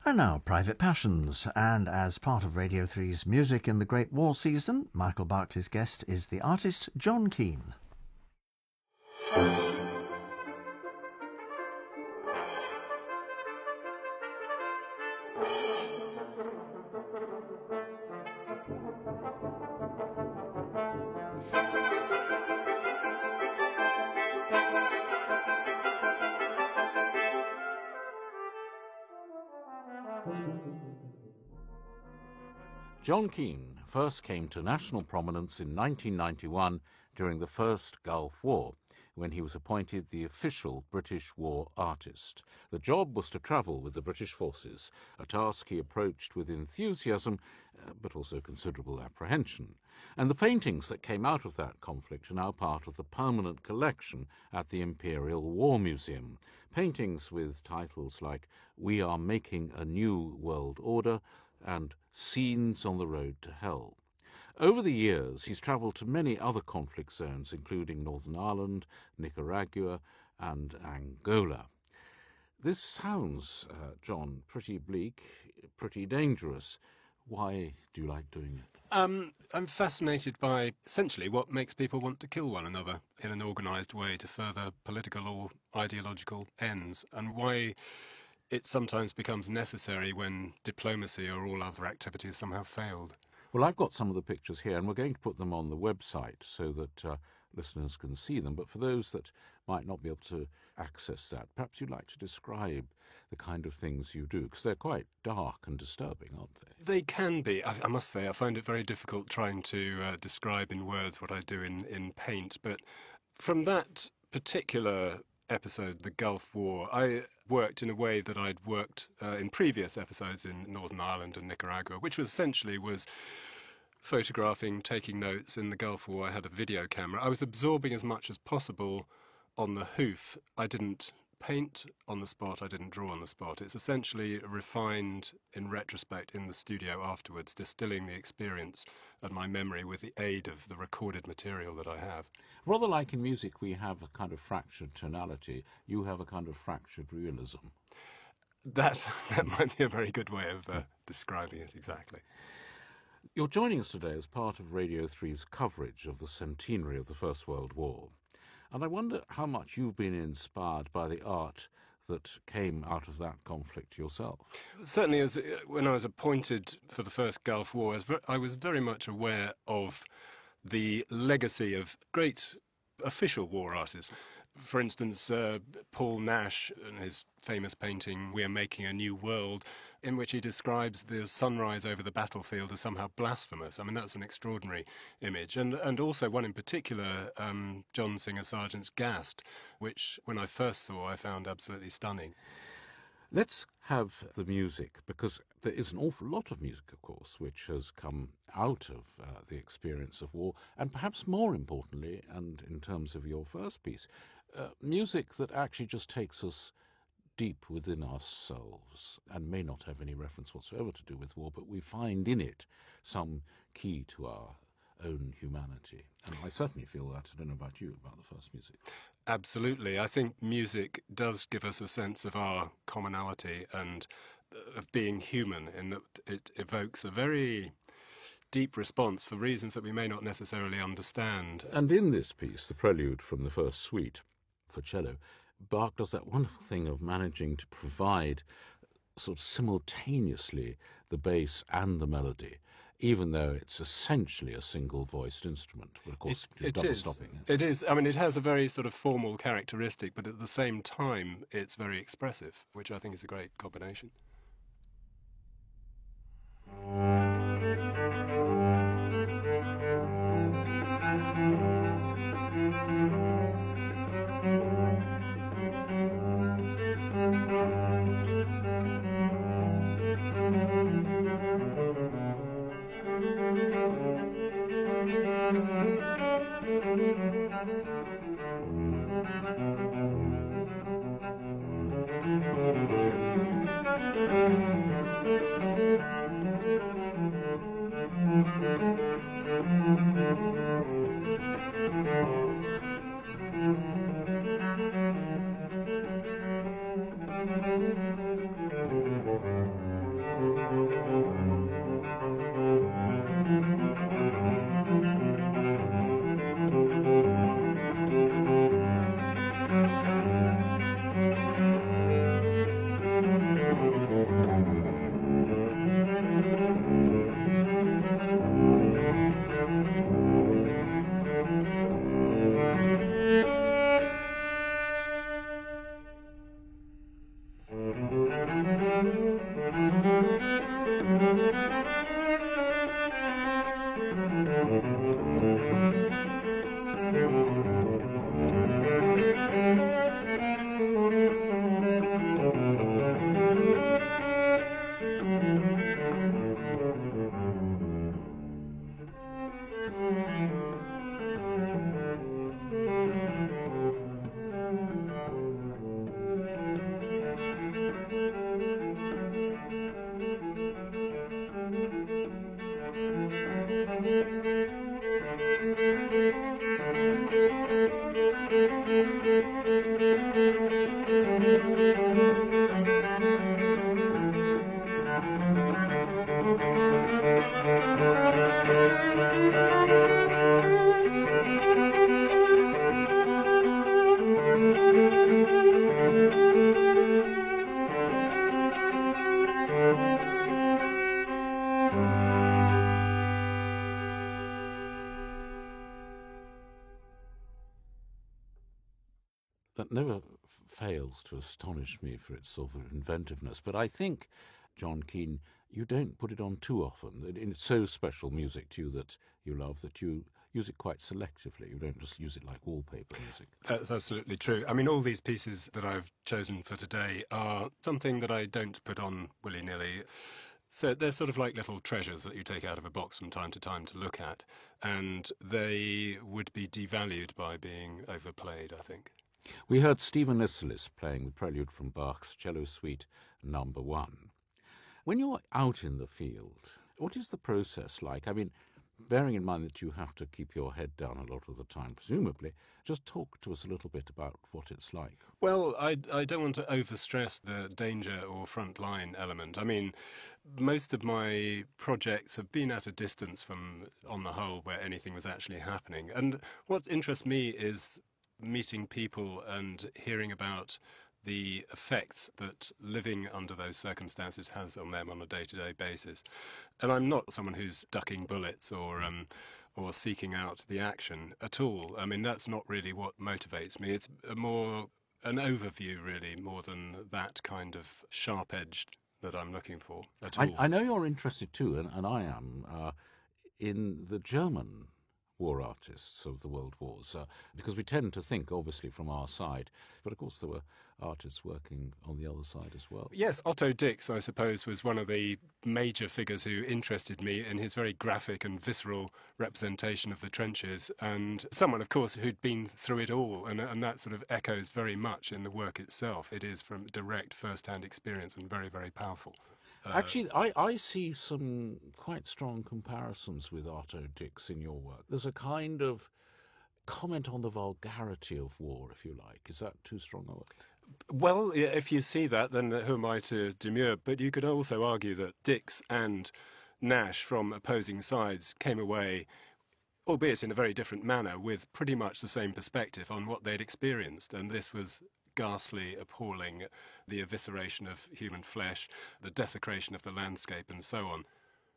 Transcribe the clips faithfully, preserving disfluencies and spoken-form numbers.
And now, Private Passions, and as part of Radio three's Music in the Great War season, Michael Barclay's guest is the artist John Keane. John Keane first came to national prominence in nineteen ninety-one during the First Gulf War, when he was appointed the official British war artist. The job was to travel with the British forces, a task he approached with enthusiasm, uh, but also considerable apprehension. And the paintings that came out of that conflict are now part of the permanent collection at the Imperial War Museum. Paintings with titles like "We Are Making a New World Order" and "Scenes on the Road to Hell." Over the years, he's travelled to many other conflict zones, including Northern Ireland, Nicaragua, and Angola. This sounds, uh, John, pretty bleak, pretty dangerous. Why do you like doing it? Um, I'm fascinated by, essentially, what makes people want to kill one another in an organised way to further political or ideological ends, and why it sometimes becomes necessary when diplomacy or all other activities somehow failed. Well, I've got some of the pictures here, and we're going to put them on the website so that uh, listeners can see them. But for those that might not be able to access that, perhaps you'd like to describe the kind of things you do, because they're quite dark and disturbing, aren't they? They can be. I, I must say, I find it very difficult trying to uh, describe in words what I do in, in paint. But from that particular episode, the Gulf War, I worked in a way that I'd worked uh, in previous episodes in Northern Ireland and Nicaragua, which was essentially was photographing, taking notes. In the Gulf War, I had a video camera. I was absorbing as much as possible on the hoof. I didn't paint on the spot, I didn't draw on the spot. It's essentially refined in retrospect in the studio afterwards, distilling the experience and my memory with the aid of the recorded material that I have. Rather like in music, we have a kind of fractured tonality. You have a kind of fractured realism. That, that might be a very good way of uh, describing it, exactly. You're joining us today as part of Radio three's coverage of the centenary of the First World War. And I wonder how much you've been inspired by the art that came out of that conflict yourself. Certainly, as when I was appointed for the First Gulf War, I was, very, I was very much aware of the legacy of great official war artists. For instance, uh, Paul Nash and his famous painting, "We Are Making a New World," in which he describes the sunrise over the battlefield as somehow blasphemous. I mean, that's an extraordinary image. And and also one in particular, um, John Singer Sargent's "Gassed," which when I first saw, I found absolutely stunning. Let's have the music, because there is an awful lot of music, of course, which has come out of uh, the experience of war, and perhaps more importantly, and in terms of your first piece, uh, music that actually just takes us deep within ourselves and may not have any reference whatsoever to do with war, but we find in it some key to our own humanity. And I certainly feel that. I don't know about you, about the first music. Absolutely. I think music does give us a sense of our commonality and of being human, in that it evokes a very deep response for reasons that we may not necessarily understand. And in this piece, the prelude from the first suite for cello, Bach does that wonderful thing of managing to provide sort of simultaneously the bass and the melody, even though it's essentially a single-voiced instrument. But of course, it, it double is. stopping it. It is. I mean, it has a very sort of formal characteristic, but at the same time, it's very expressive, which I think is a great combination. that never f- fails to astonish me for its sort of inventiveness. But I think, John Keane, you don't put it on too often. It- It's so special music to you that you love that you use it quite selectively. You don't just use it like wallpaper music. That's absolutely true. I mean, all these pieces that I've chosen for today are something that I don't put on willy-nilly. So they're sort of like little treasures that you take out of a box from time to time to look at, and they would be devalued by being overplayed, I think. We heard Stephen Isserlis playing the prelude from Bach's Cello Suite Number One. When you're out in the field, what is the process like? I mean, bearing in mind that you have to keep your head down a lot of the time, presumably, just talk to us a little bit about what it's like. Well, I, I don't want to overstress the danger or frontline element. I mean, most of my projects have been at a distance from, on the whole, where anything was actually happening. And what interests me is meeting people and hearing about the effects that living under those circumstances has on them on a day-to-day basis. And I'm not someone who's ducking bullets or um, or seeking out the action at all. I mean, that's not really what motivates me. It's a more an overview, really, more than that kind of sharp-edged that I'm looking for at all. I, I know you're interested too, and, and I am, uh, in the German war artists of the world wars, uh, because we tend to think, obviously, from our side, but of course there were artists working on the other side as well. Yes, Otto Dix, I suppose, was one of the major figures who interested me in his very graphic and visceral representation of the trenches, and someone, of course, who'd been through it all, and, and that sort of echoes very much in the work itself. It is from direct first-hand experience and very, very powerful. Uh, Actually, I, I see some quite strong comparisons with Otto Dix in your work. There's a kind of comment on the vulgarity of war, if you like. Is that too strong a word? Well, yeah, if you see that, then who am I to demur? But you could also argue that Dix and Nash, from opposing sides, came away, albeit in a very different manner, with pretty much the same perspective on what they'd experienced. And this was ghastly, appalling, the evisceration of human flesh, the desecration of the landscape, and so on.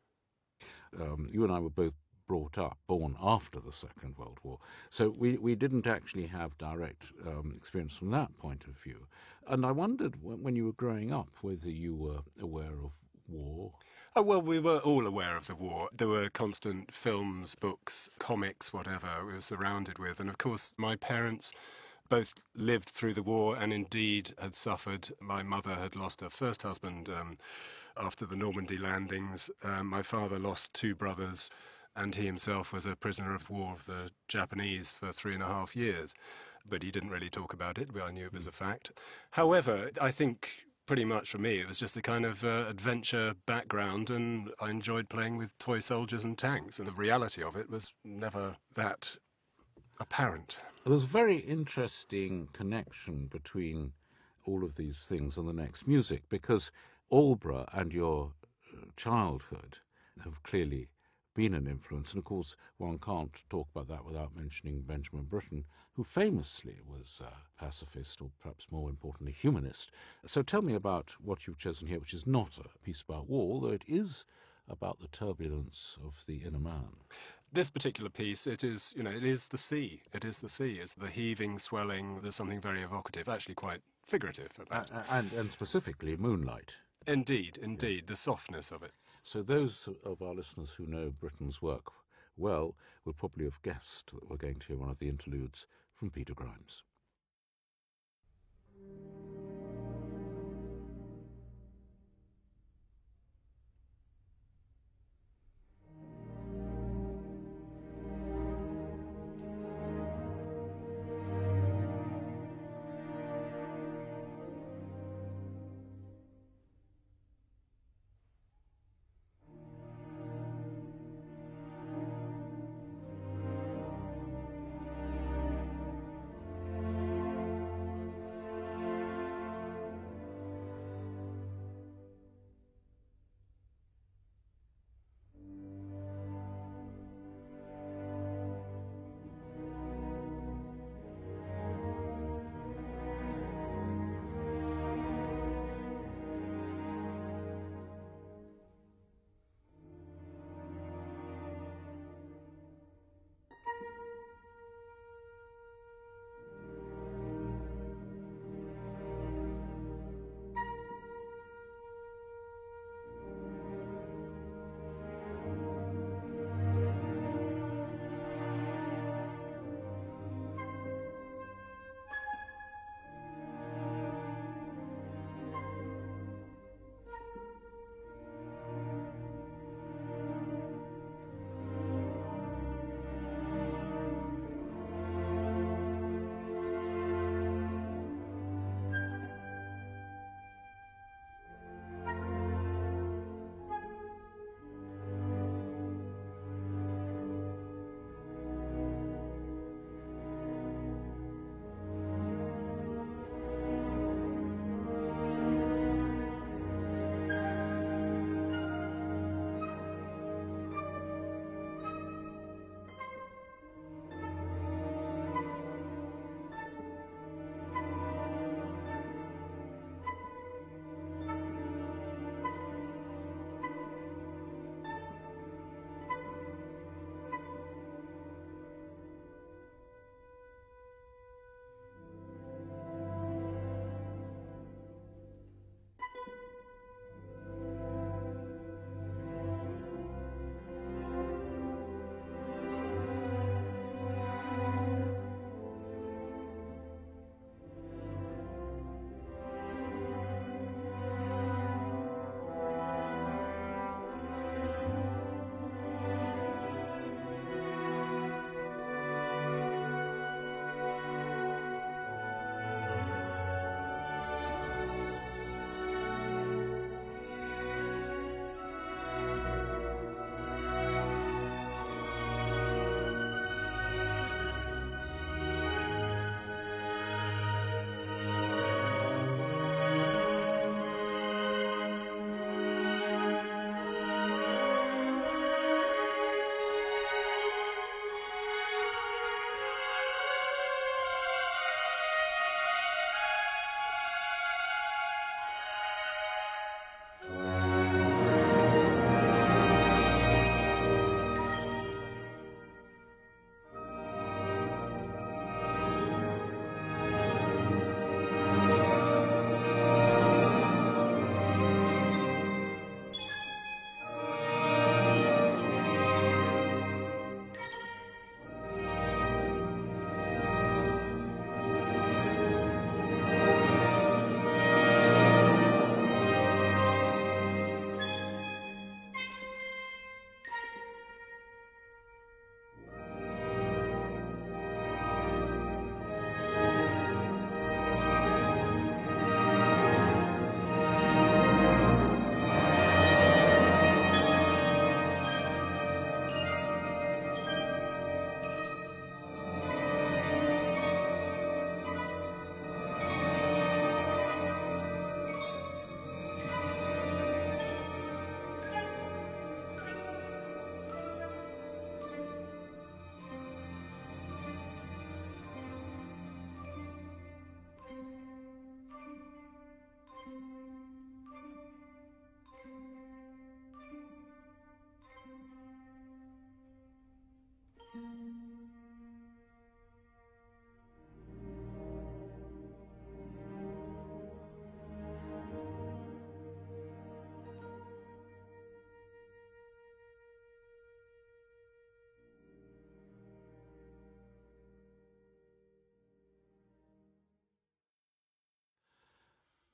Um, you and I were both brought up, born after the Second World War, so we, we didn't actually have direct um, experience from that point of view. And I wondered, when, when you were growing up, whether you were aware of war. Oh, well, we were all aware of the war. There were constant films, books, comics, whatever we were surrounded with. And of course, my parents both lived through the war and indeed had suffered. My mother had lost her first husband um, after the Normandy landings. Um, my father lost two brothers, and he himself was a prisoner of war of the Japanese for three and a half years. But he didn't really talk about it. I knew it was a fact. However, I think pretty much for me it was just a kind of uh, adventure background, and I enjoyed playing with toy soldiers and tanks, and the reality of it was never that apparent. There's a very interesting connection between all of these things and the next music, because Aldeburgh and your uh, childhood have clearly been an influence. And of course, one can't talk about that without mentioning Benjamin Britten, who famously was a pacifist, or perhaps more importantly, humanist. So tell me about what you've chosen here, which is not a piece about war, although it is about the turbulence of the inner man. This particular piece, it is, you know, it is the sea. It is the sea. It's the heaving, swelling. There's something very evocative, actually quite figurative about it. Uh, and, and specifically moonlight. Indeed, indeed, the softness of it. So those of our listeners who know Britten's work well will probably have guessed that we're going to hear one of the interludes from Peter Grimes.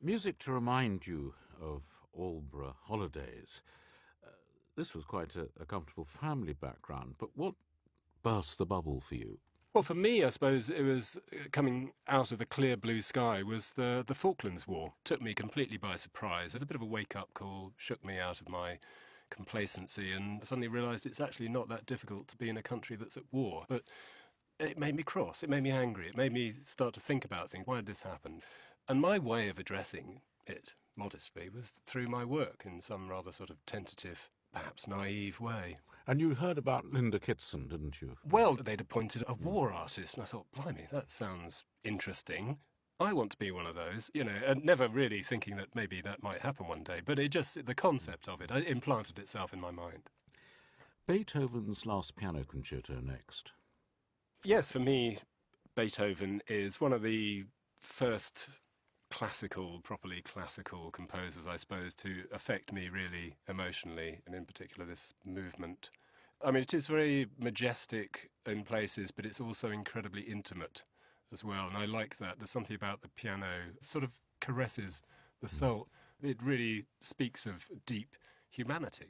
Music to remind you of Aldeburgh holidays. Uh, this was quite a, a comfortable family background, but what burst the bubble for you? Well, for me, I suppose it was coming out of the clear blue sky was the, the Falklands War. Took me completely by surprise. It was a bit of a wake-up call, shook me out of my complacency, and suddenly realised it's actually not that difficult to be in a country that's at war. But it made me cross, it made me angry, it made me start to think about things. Why did this happen? And my way of addressing it, modestly, was through my work in some rather sort of tentative, perhaps naive way. And you heard about Linda Kitson, didn't you? Well, they'd appointed a war artist, and I thought, blimey, that sounds interesting. I want to be one of those, you know, and never really thinking that maybe that might happen one day, but it just, the concept of it, it implanted itself in my mind. Beethoven's Last Piano Concerto next. Yes, for me, Beethoven is one of the first classical, properly classical composers, I suppose, to affect me really emotionally, and in particular this movement. I mean, it is very majestic in places, but it's also incredibly intimate as well, and I like that. There's something about the piano that sort of caresses the soul. It really speaks of deep humanity.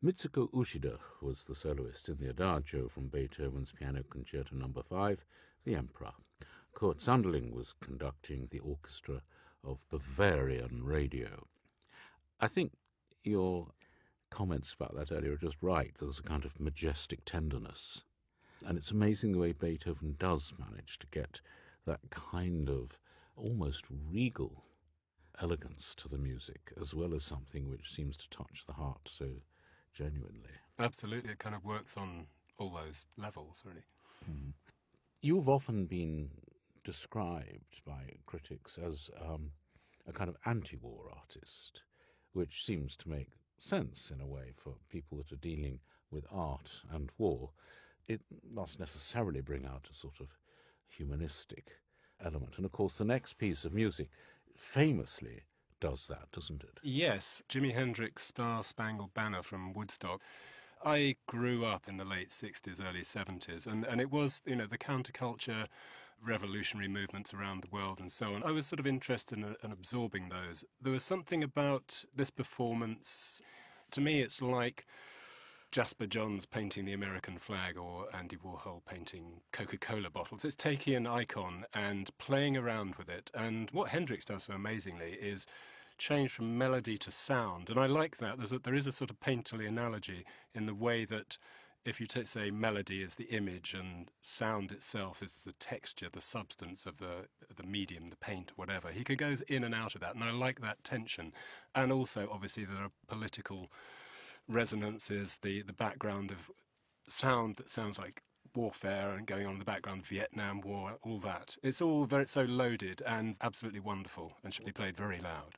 Mitsuko Ushida was the soloist in the Adagio from Beethoven's Piano Concerto Number five, The Emperor. Kurt Sanderling was conducting the orchestra of Bavarian Radio. I think your comments about that earlier are just right. There's a kind of majestic tenderness. And it's amazing the way Beethoven does manage to get that kind of almost regal elegance to the music, as well as something which seems to touch the heart so genuinely. Absolutely. It kind of works on all those levels, really. Mm. You've often been described by critics as um, a kind of anti-war artist, which seems to make sense in a way for people that are dealing with art and war. It must necessarily bring out a sort of humanistic element. And of course, the next piece of music famously does that, doesn't it? Yes, Jimi Hendrix' Star Spangled Banner from Woodstock. I grew up in the late sixties, early seventies, and, and it was, you know, the counterculture, revolutionary movements around the world and so on. I was sort of interested in, in absorbing those. There was something about this performance. To me, it's like Jasper Johns painting the American flag or Andy Warhol painting Coca-Cola bottles. It's taking an icon and playing around with it. And what Hendrix does so amazingly is change from melody to sound. And I like that. There's a, there is a sort of painterly analogy in the way that if you take, say, melody is the image and sound itself is the texture, the substance of the the medium, the paint, whatever. He goes in and out of that, and I like that tension. And also, obviously, there are political resonances, the, the background of sound that sounds like warfare and going on in the background, Vietnam War, all that. It's all very so loaded and absolutely wonderful and should be played very loud.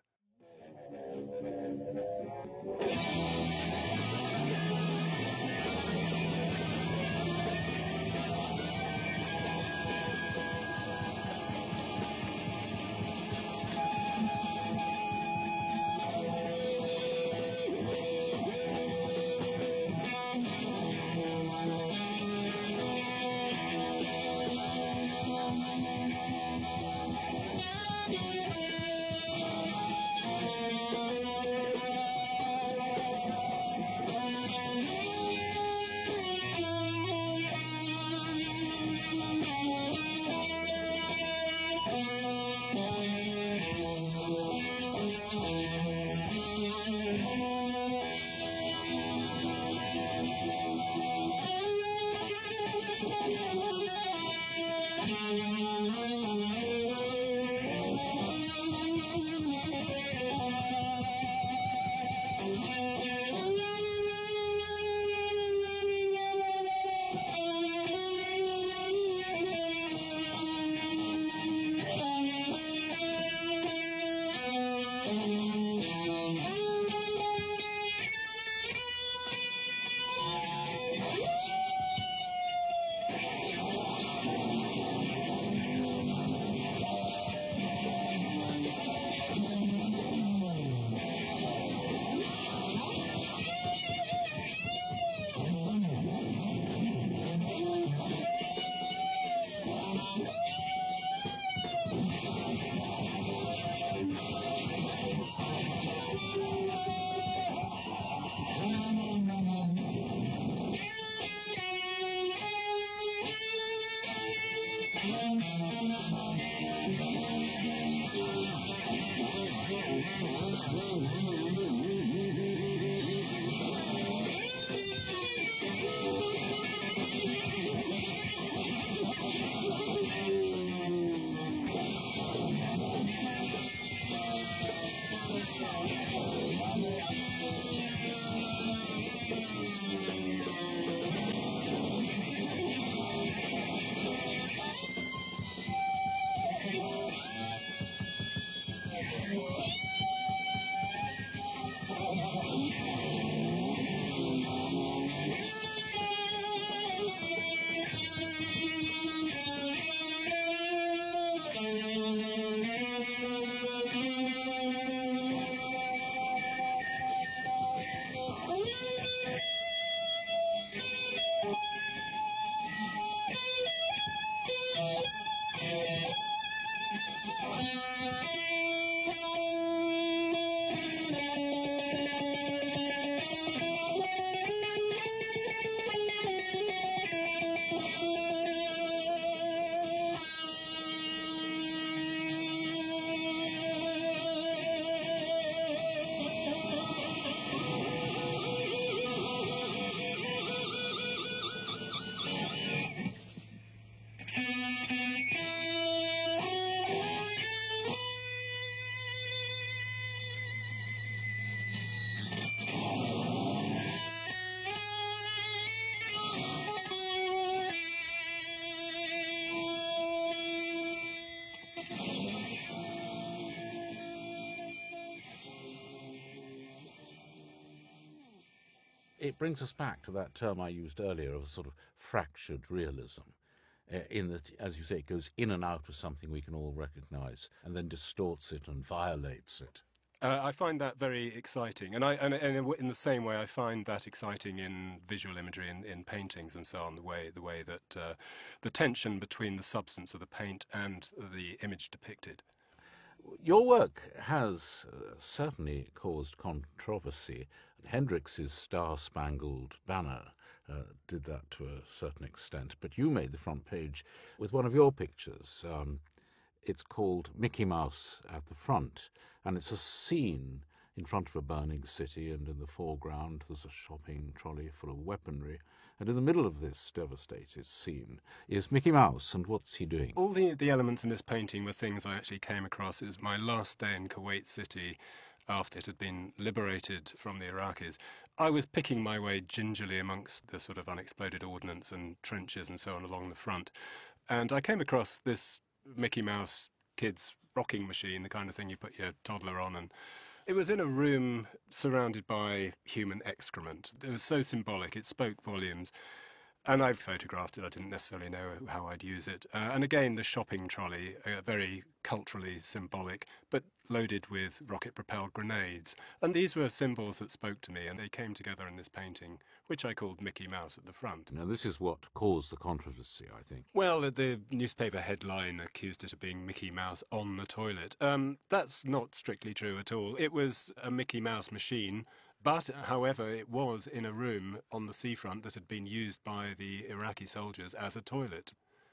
It brings us back to that term I used earlier of a sort of fractured realism, uh, in that, as you say, it goes in and out of something we can all recognise and then distorts it and violates it. Uh, I find that very exciting, and I and, and in the same way I find that exciting in visual imagery, in, in paintings and so on. The way the way that uh, the tension between the substance of the paint and the image depicted. Your work has uh, certainly caused controversy. Hendrix's Star-Spangled Banner uh, did that to a certain extent, but you made the front page with one of your pictures. Um, it's called Mickey Mouse at the Front, and it's a scene in front of a burning city, and in the foreground there's a shopping trolley full of weaponry, and in the middle of this devastated scene is Mickey Mouse, and what's he doing? All the, the elements in this painting were things I actually came across. It was my last day in Kuwait City after it had been liberated from the Iraqis. I was picking my way gingerly amongst the sort of unexploded ordnance and trenches and so on along the front, and I came across this Mickey Mouse kids rocking machine, the kind of thing you put your toddler on, and it was in a room surrounded by human excrement. It was so symbolic, it spoke volumes. And I've photographed it, I didn't necessarily know how I'd use it. Uh, and again, the shopping trolley, uh, very culturally symbolic, but loaded with rocket-propelled grenades. And these were symbols that spoke to me, and they came together in this painting, which I called Mickey Mouse at the Front. Now, this is what caused the controversy, I think. Well, the newspaper headline accused it of being Mickey Mouse on the toilet. Um, that's not strictly true at all. It was a Mickey Mouse machine. But, however, it was in a room on the seafront that had been used by the Iraqi soldiers as a toilet.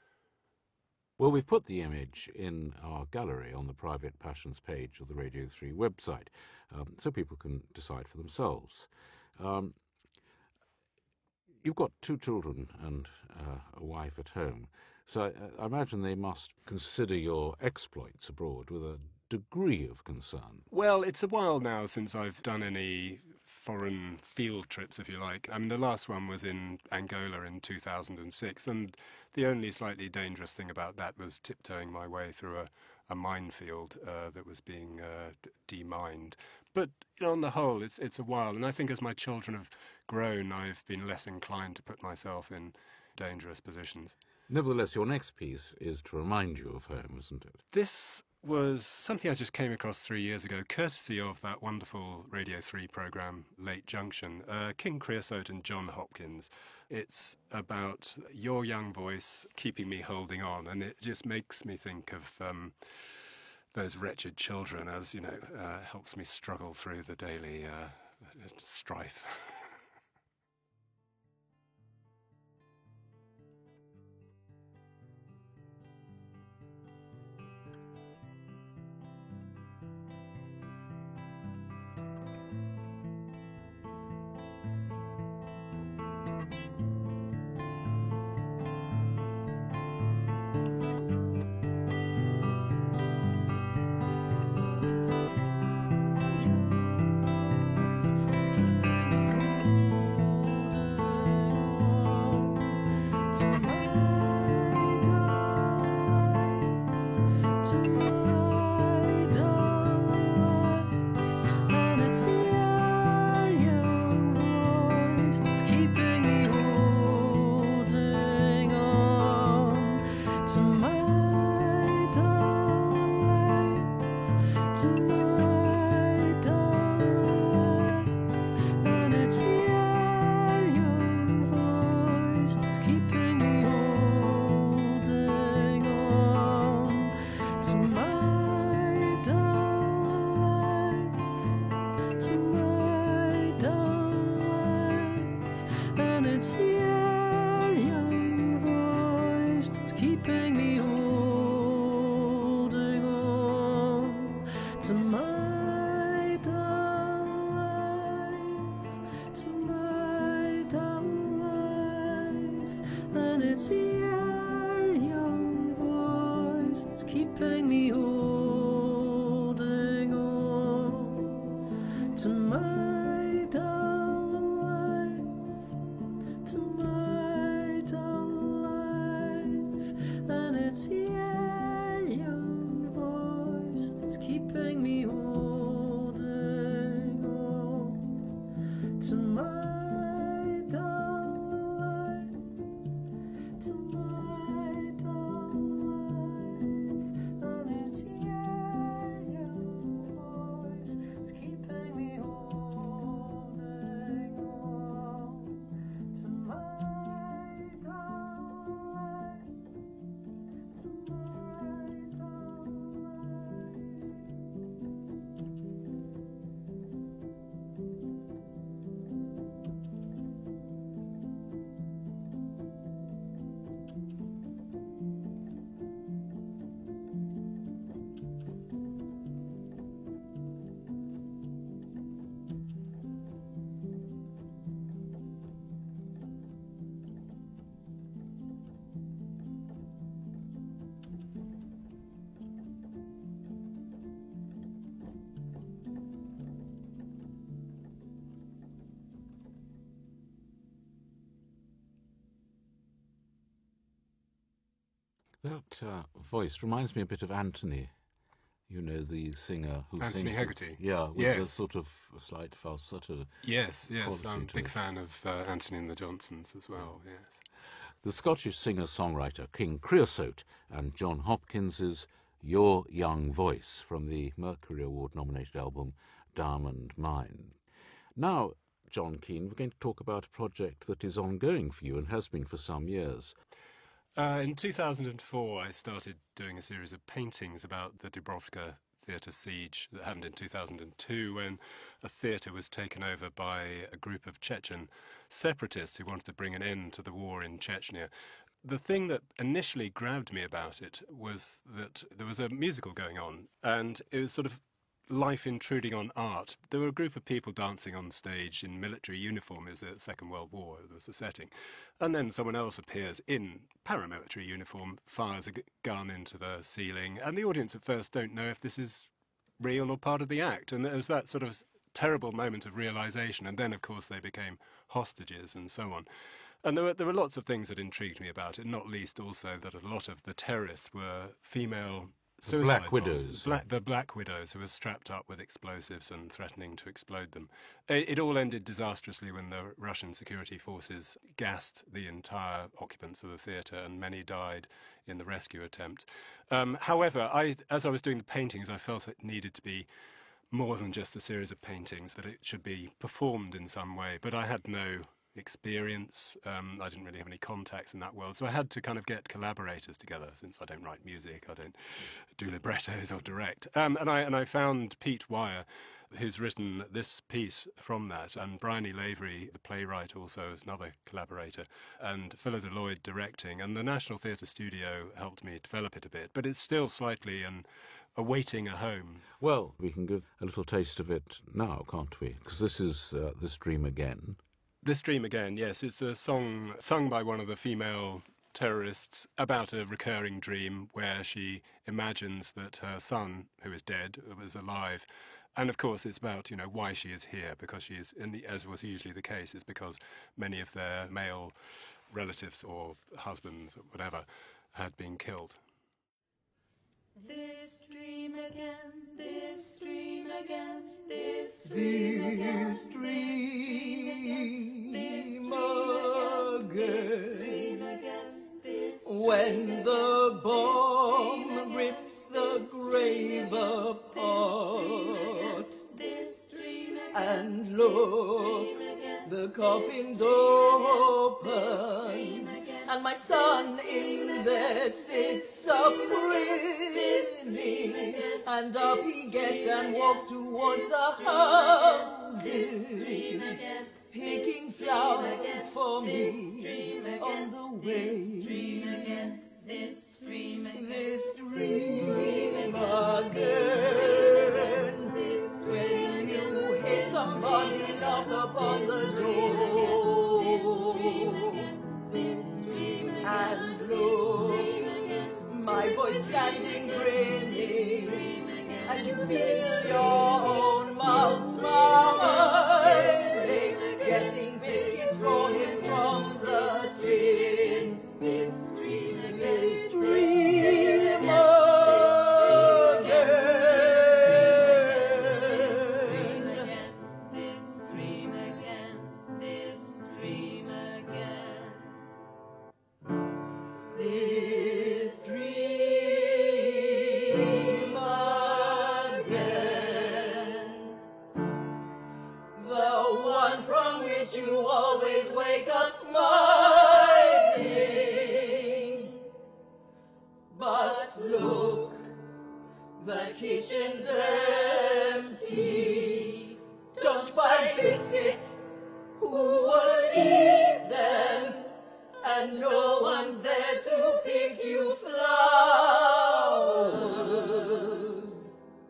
Well, we've put the image in our gallery on the Private Passions page of the Radio three website, um, so people can decide for themselves. Um, you've got two children and uh, a wife at home, so I, I imagine they must consider your exploits abroad with a degree of concern. Well, it's a while now since I've done any foreign field trips, if you like. I mean, the last one was in Angola in two thousand six, and the only slightly dangerous thing about that was tiptoeing my way through a, a minefield uh, that was being uh, demined. But you know, on the whole, it's it's a while, and I think as my children have grown, I've been less inclined to put myself in dangerous positions. Nevertheless, your next piece is to remind you of home, isn't it? This was something I just came across three years ago, courtesy of that wonderful Radio three programme, Late Junction, uh, King Creosote and John Hopkins. It's about your young voice keeping me holding on, and it just makes me think of um, those wretched children as, you know, uh, helps me struggle through the daily uh, strife. To my That uh, voice reminds me a bit of Anthony. You know, the singer who Anthony sings... Hegarty. With, yeah, with yes. a sort of a slight falsetto. Yes, yes. I'm a big it. fan of uh, Anthony and the Johnsons as well, yes. The Scottish singer-songwriter King Creosote and John Hopkins's Your Young Voice from the Mercury Award-nominated album Diamond Mine. Now, John Keane, we're going to talk about a project that is ongoing for you and has been for some years. Uh, in two thousand four, I started doing a series of paintings about the Dubrovka theatre siege that happened in two thousand two, when a theatre was taken over by a group of Chechen separatists who wanted to bring an end to the war in Chechnya. The thing that initially grabbed me about it was that there was a musical going on, and it was sort of life intruding on art. There were a group of people dancing on stage in military uniform. It was the Second World War, it was the setting. And then someone else appears in paramilitary uniform, fires a gun into the ceiling, and the audience at first don't know if this is real or part of the act. And there's that sort of terrible moment of realization, and then, of course, they became hostages and so on. And there were, there were lots of things that intrigued me about it, not least also that a lot of the terrorists were female The Black Widows. Black, the Black Widows, who were strapped up with explosives and threatening to explode them. It, it all ended disastrously when the Russian security forces gassed the entire occupants of the theatre, and many died in the rescue attempt. Um, however, I, as I was doing the paintings, I felt it needed to be more than just a series of paintings, that it should be performed in some way. But I had no experience. Um, I didn't really have any contacts in that world, so I had to kind of get collaborators together. Since I don't write music, I don't do librettos or direct, um, and I and I found Pete Wire, who's written this piece from that, and Brian E. Lavery, the playwright, also is another collaborator, and Philida Lloyd directing, and the National Theatre Studio helped me develop it a bit, but it's still slightly an awaiting a home. Well, we can give a little taste of it now, can't we? Because this is uh, This Dream Again. This Dream Again, yes. It's a song sung by one of the female terrorists about a recurring dream where she imagines that her son, who is dead, was alive. And of course it's about, you know, why she is here, because she is, and as was usually the case, is because many of their male relatives or husbands or whatever had been killed. This dream again, this dream again, this dream again, this dream again, this when the bomb rips the grave apart, this dream and look, the coffin's open, and my son in there sits up with me, and up he gets and walks towards the houses, picking flowers for me on the way. This dream again, this dream again, when you hear somebody knock upon the door, and look, my boy standing grinning, and you feel your own mouth smiling, getting biscuits for him from the tin. This dream, this dream again, this dream again, this dream again. This dream again, the one from which you always wake up smiling. But look, the kitchen's empty. Don't buy biscuits, who would eat them? And no one's there to pick you flowers.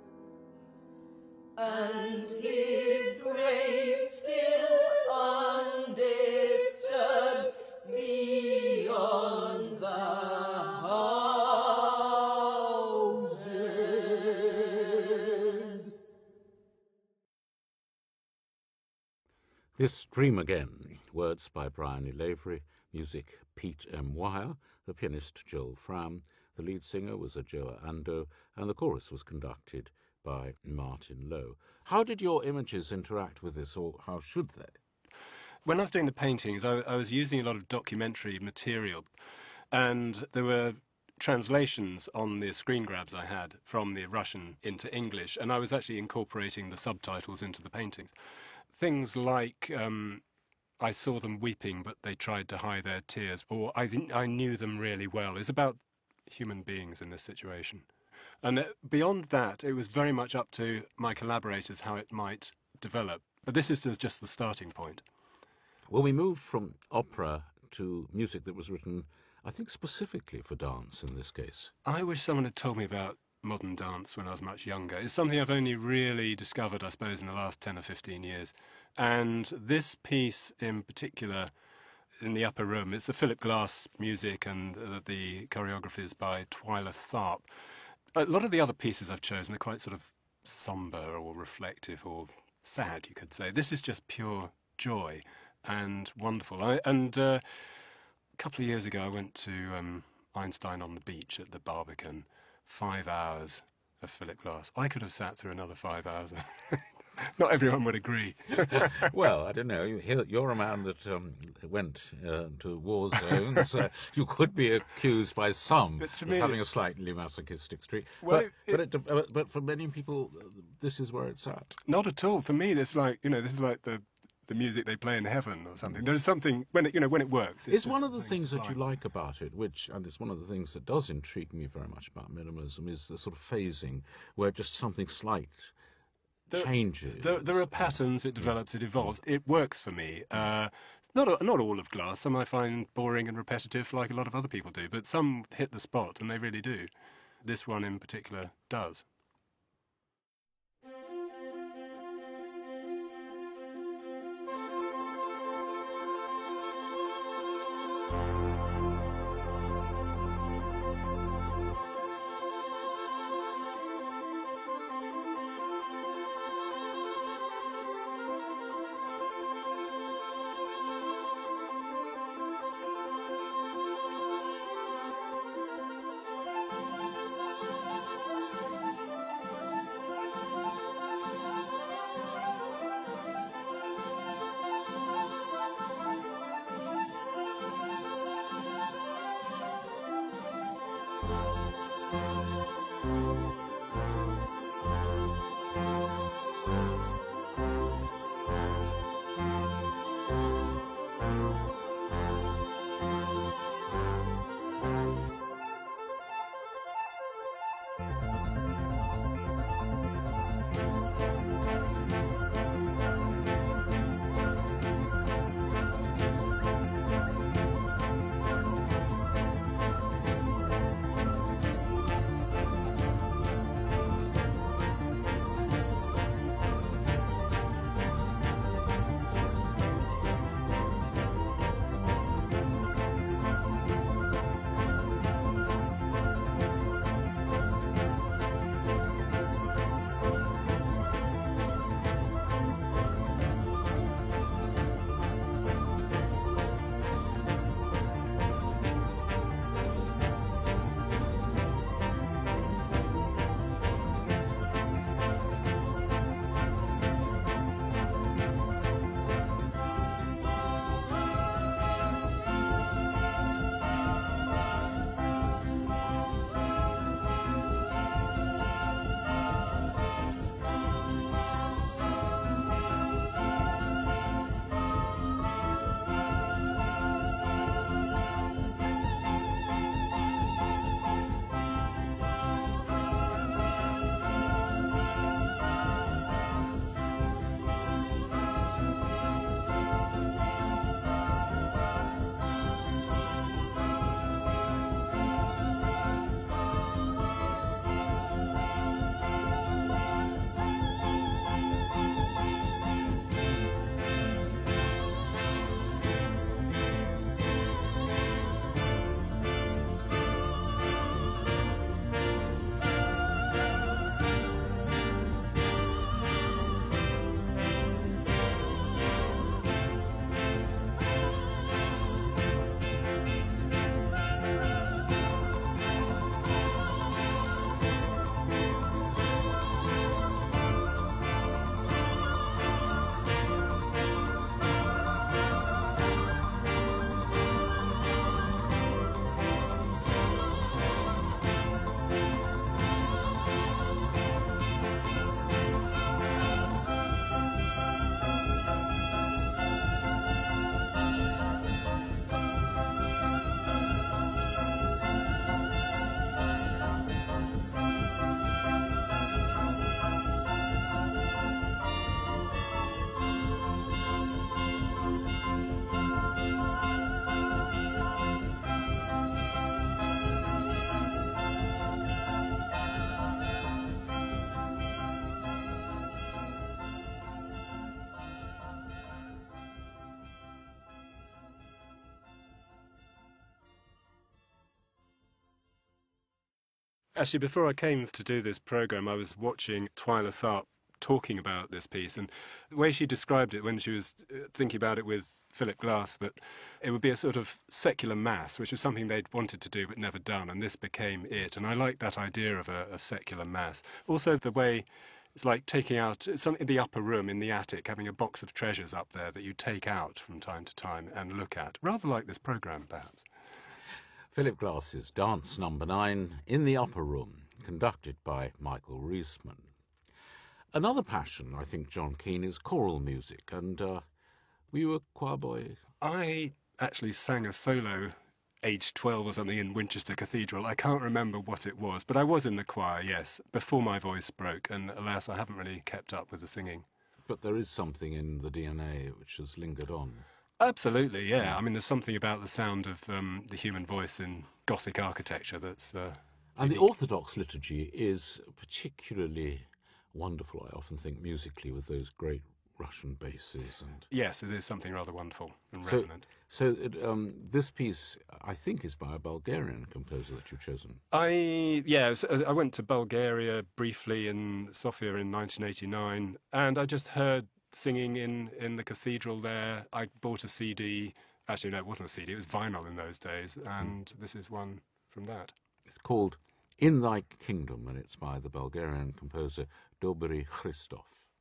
And his grave still undisturbed beyond the houses. This Dream Again, words by Brian E. Lavery, music Pete M. Wire, the pianist Joel Fram, the lead singer was Adjoa Ando, and the chorus was conducted by Martin Lowe. How did your images interact with this, or how should they? When I was doing the paintings, I, I was using a lot of documentary material, and there were translations on the screen grabs I had from the Russian into English, and I was actually incorporating the subtitles into the paintings. Things like um, I saw them weeping, but they tried to hide their tears, or I, th- I knew them really well. It's about human beings in this situation. And uh, beyond that, it was very much up to my collaborators how it might develop. But this is just the starting point. Well, we moved from opera to music that was written, I think, specifically for dance in this case. I wish someone had told me about modern dance when I was much younger. It's something I've only really discovered, I suppose, in the last ten or fifteen years. And this piece in particular, in the upper room, it's the Philip Glass music, and uh, the choreography is by Twyla Tharp. A lot of the other pieces I've chosen are quite sort of sombre or reflective or sad, you could say. This is just pure joy and wonderful. I, and uh, a couple of years ago, I went to um, Einstein on the Beach at the Barbican. Five hours of Philip Glass. I could have sat through another five hours. Not everyone would agree. Well, I don't know. You're a man that um, went uh, to war zones. Uh, you could be accused by some of me, having a slightly masochistic streak. Well, but, it, but, it, but for many people, this is where it's at. Not at all. For me, it's like, you know, this is like the the music they play in heaven or something. There's something, when it, you know, when it works. It's, it's one of the things that you like about it, which, and it's one of the things that does intrigue me very much about minimalism, is the sort of phasing where just something slight there, changes. There, there are patterns, it develops, it evolves. It works for me. Uh, not not all of Glass. Some I find boring and repetitive, like a lot of other people do, but some hit the spot, and they really do. This one in particular does. Actually, before I came to do this programme, I was watching Twyla Tharp talking about this piece, and the way she described it when she was thinking about it with Philip Glass, that it would be a sort of secular mass, which was something they'd wanted to do but never done, and this became it. And I like that idea of a, a secular mass. Also, the way it's like taking out some in the upper room in the attic, having a box of treasures up there that you take out from time to time and look at, rather like this programme, perhaps. Philip Glass's Dance Number Nine, In the Upper Room, conducted by Michael Riesman. Another passion, I think, John Keane, is choral music, and uh, were you a choir boy? I actually sang a solo aged twelve or something in Winchester Cathedral. I can't remember what it was, but I was in the choir, yes, before my voice broke, and alas, I haven't really kept up with the singing. But there is something in the D N A which has lingered on. Absolutely, yeah. I mean, there's something about the sound of um, the human voice in Gothic architecture that's uh, And unique. the Orthodox liturgy is particularly wonderful, I often think, musically, with those great Russian basses. And Yes, it is something rather wonderful and so, resonant. So it, um, this piece, I think, is by a Bulgarian composer that you've chosen. I, yeah, so I went to Bulgaria briefly in Sofia in nineteen eighty-nine, and I just heard singing in, in the cathedral there. I bought a C D. Actually, no, it wasn't a C D, it was vinyl in those days, and mm. this is one from that. It's called In Thy Kingdom, and it's by the Bulgarian composer Dobry Christov.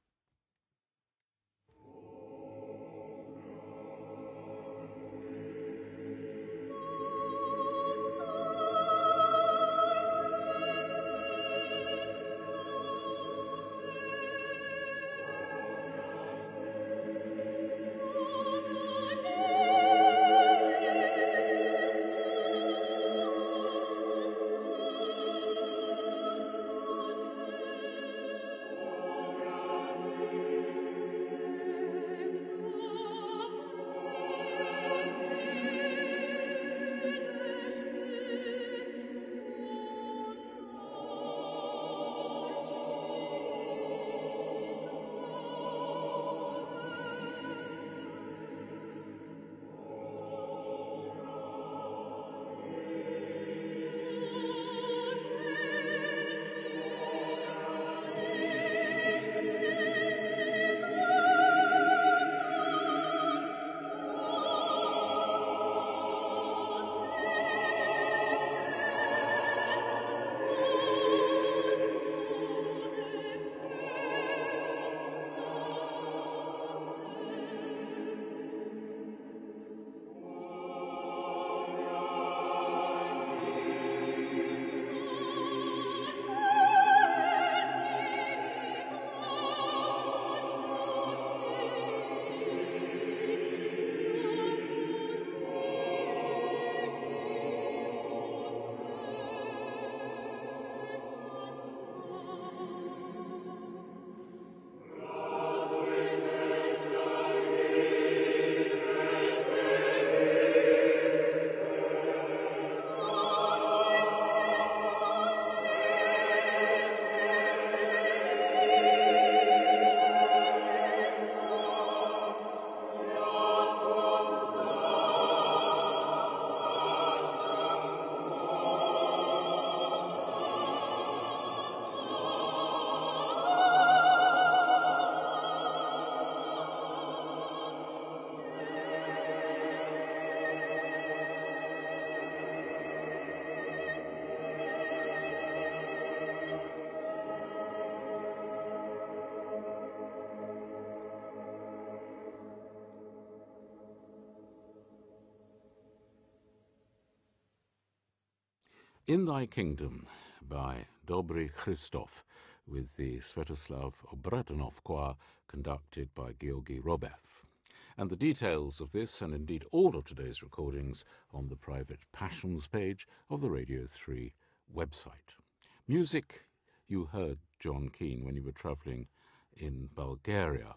In Thy Kingdom by Dobry Christov, with the Svetoslav Obratonov Choir conducted by Georgy Robev. And the details of this, and indeed all of today's recordings, on the private Passions page of the Radio three website. Music you heard, John Keane, when you were travelling in Bulgaria.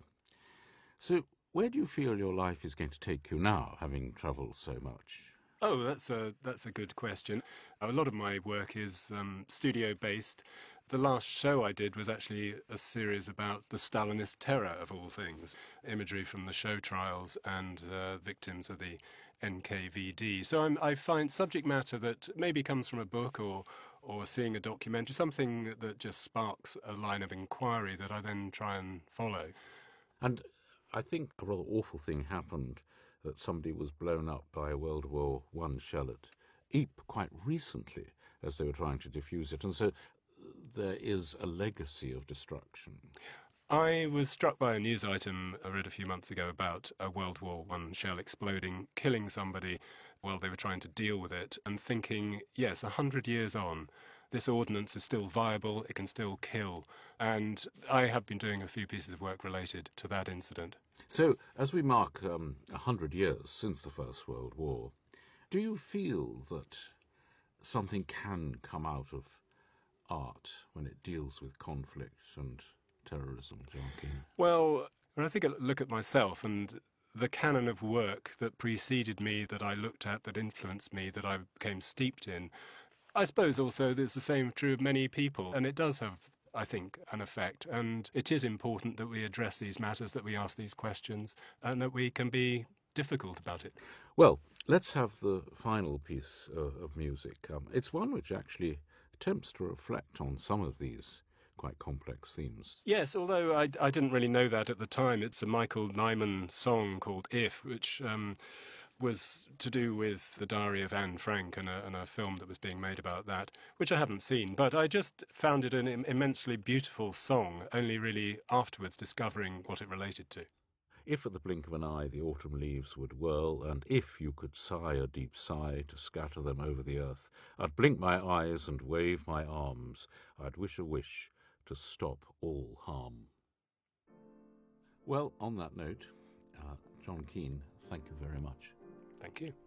So where do you feel your life is going to take you now, having travelled so much? Oh, that's a that's a good question. A lot of my work is um, studio-based. The last show I did was actually a series about the Stalinist terror, of all things, imagery from the show trials and uh, victims of the N K V D. So I'm, I find subject matter that maybe comes from a book or or seeing a documentary, something that just sparks a line of inquiry that I then try and follow. And I think a rather awful thing happened, that somebody was blown up by a World War One shell at Ypres quite recently as they were trying to defuse it. And so there is a legacy of destruction. I was struck by a news item I read a few months ago about a World War One shell exploding, killing somebody while they were trying to deal with it, and thinking, yes, a hundred years on, this ordnance is still viable, it can still kill. And I have been doing a few pieces of work related to that incident. So, as we mark um, a hundred years since the First World War, do you feel that something can come out of art when it deals with conflict and terrorism, John Keane? Well, when I think I look at myself and the canon of work that preceded me, that I looked at, that influenced me, that I became steeped in, I suppose also there's the same true of many people, and it does have, I think, an effect. And it is important that we address these matters, that we ask these questions, and that we can be difficult about it. Well, let's have the final piece uh, of music. Um, it's one which actually attempts to reflect on some of these quite complex themes. Yes, although I, I didn't really know that at the time. It's a Michael Nyman song called If, which um, was to do with the diary of Anne Frank and a, and a film that was being made about that, which I haven't seen. But I just found it an im- immensely beautiful song, only really afterwards discovering what it related to. If at the blink of an eye the autumn leaves would whirl, and if you could sigh a deep sigh to scatter them over the earth, I'd blink my eyes and wave my arms, I'd wish a wish to stop all harm. Well, on that note, uh, John Keane, thank you very much. Thank you.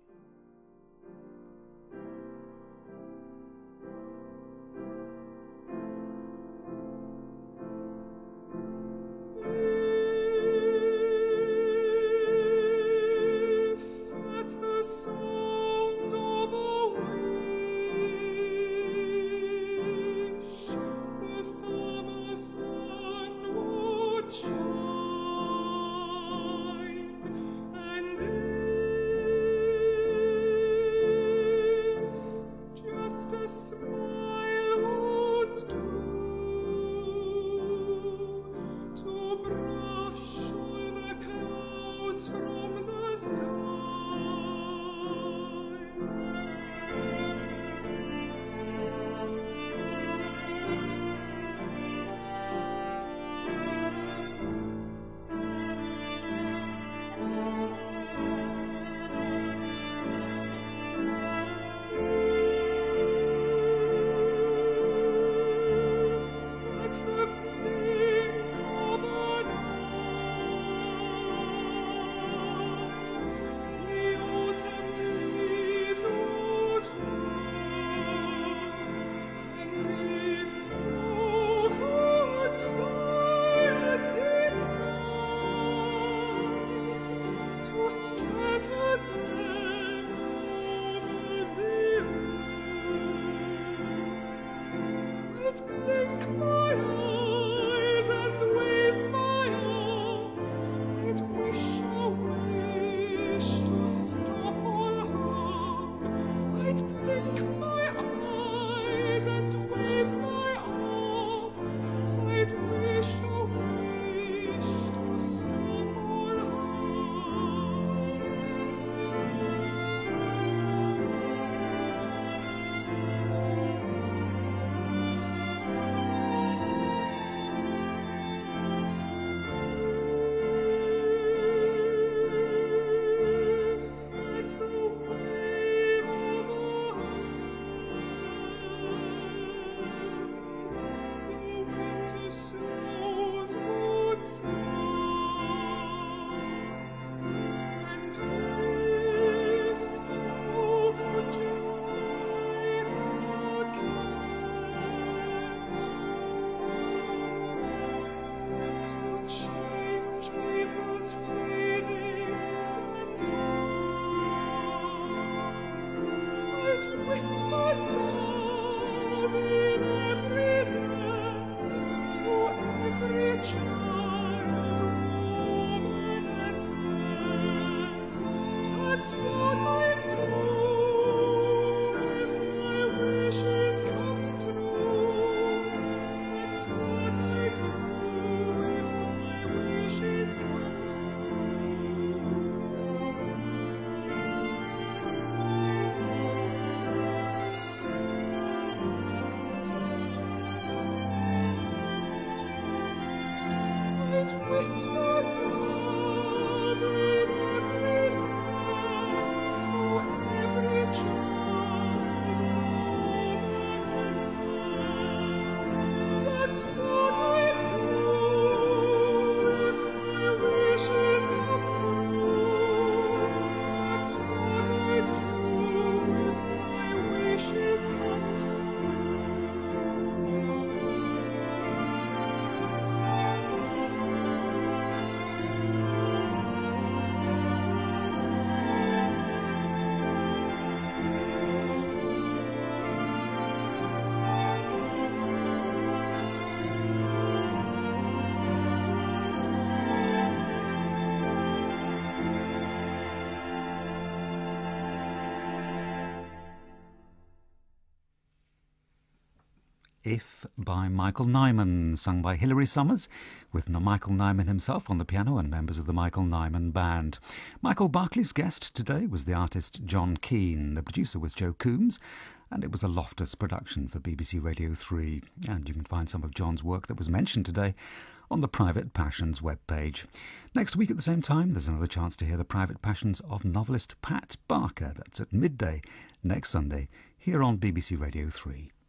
If by Michael Nyman, sung by Hilary Summers, with Michael Nyman himself on the piano and members of the Michael Nyman Band. Michael Barclay's guest today was the artist John Keane. The producer was Joe Coombs, and it was a Loftus production for B B C Radio three. And you can find some of John's work that was mentioned today on the Private Passions webpage. Next week at the same time, there's another chance to hear the Private Passions of novelist Pat Barker. That's at midday next Sunday here on B B C Radio three.